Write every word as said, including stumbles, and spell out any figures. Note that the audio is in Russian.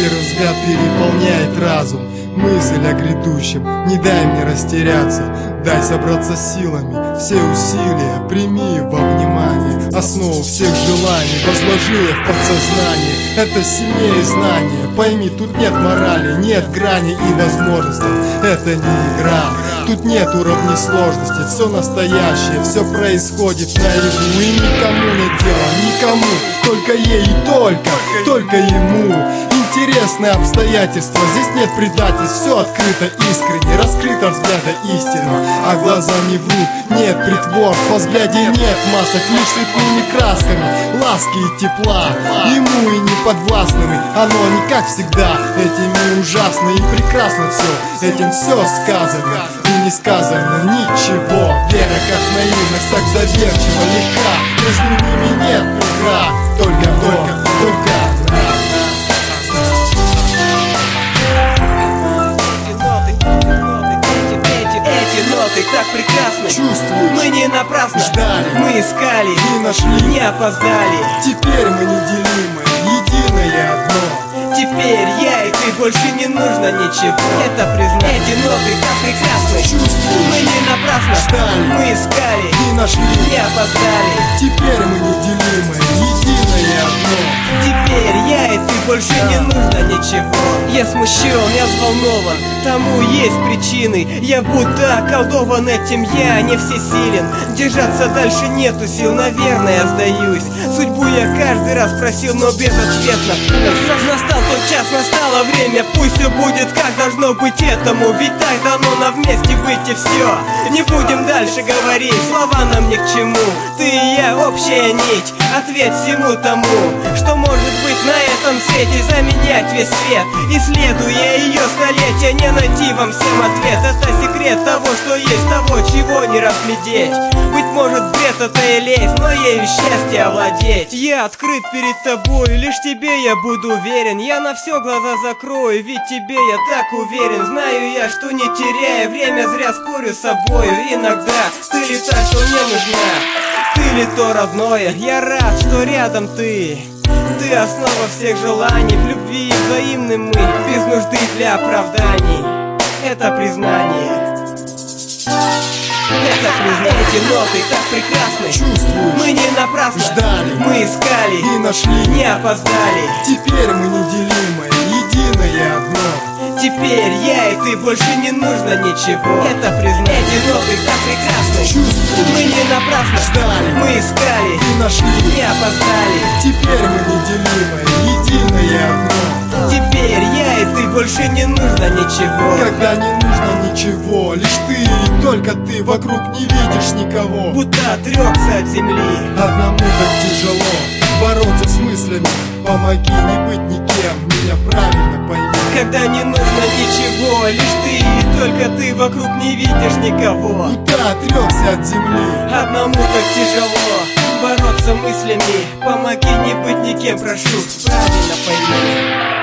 Первый взгляд переполняет разум, мысль о грядущем. Не дай мне растеряться, дай собраться силами. Все усилия прими во внимание, основу всех желаний возложи я в подсознание. Это сильнее знания, пойми, тут нет морали, нет грани и возможностей. Это не игра, тут нет уровней сложности. Все настоящее, все происходит наяву. И никому нет дела, никому, только ей и только, только ему. Интересные обстоятельства, здесь нет предательств, все открыто, искренне, раскрыто взгляда истинно, а глаза не врут, нет притворств, во взгляде нет масок, лишь цветными красками, ласки и тепла, ему и неподвластными, оно не как всегда, этими ужасно и прекрасно все, этим все сказано и не сказано ничего. Вера как наивность, так доверчиво легка, между ними нет преград, только, только, только. Ты так прекрасны, чувствуешь, мы не напрасно ждали, мы искали и нашли, не опоздали. Теперь мы неделимы, единое одно. Теперь я и ты, больше не нужно ничего. Это признать, эти ноты так прекрасны, чувствуешь, мы не напрасно ждали, мы искали и нашли, не опоздали. Теперь мы неделимы, единое одно. Теперь я и ты, больше не нужно ничего. Я смущен, я взволнован, тому есть причины. Я будто околдован этим, я не всесилен. Держаться дальше нету сил, наверное, сдаюсь. Судьбу я каждый раз просил, но безответно. Настал тот час, настало время, пусть все будет как должно быть этому. Ведь так дано нам вместе быть и все. Не будем дальше говорить, слова нам ни к чему. Ты и я, общая нить, ответ всему тому, что может быть на этом свете, заменять весь свет. Исследуя ее столетия, не найти вам всем ответ. Это секрет того, что есть, того, чего не разглядеть. Быть может, бред это и лезь, но ею счастье овладеть. Я открыт перед тобой, лишь тебе я буду верен. Я на все глаза закрою, ведь тебе я так уверен. Знаю я, что не теряя время, зря спорю с собою. Иногда ты ли та, что мне нужна, ты ли то родное. Я рад, что рядом ты. Ты основа всех желаний, в любви и взаимны мы, без нужды для оправданий. Это признание. Это признание. Эти ноты так прекрасны, чувствуешь, мы не напрасно ждали, мы искали и нашли, не опоздали. Теперь мы неделимы, единое одно. Теперь я и ты, больше не нужно ничего. Это признание. Эти ноты так прекрасны, чувствуешь, мы не напрасно ждали, мы искали и нашли, не опоздали. Теперь мы неделимы, единое одно. Теперь я и ты, больше не нужно ничего. Когда не нужно ничего, лишь ты и только ты, вокруг не видишь никого. Будто отрекся от земли. Одному так тяжело бороться с мыслями. Помоги не быть никем, меня правильно пойми. Когда не нужно ничего, лишь ты и только ты, вокруг не видишь никого. Будто отрекся от земли. Одному так тяжело бороться мыслями. Помоги не быть никем, прошу, правильно пойми.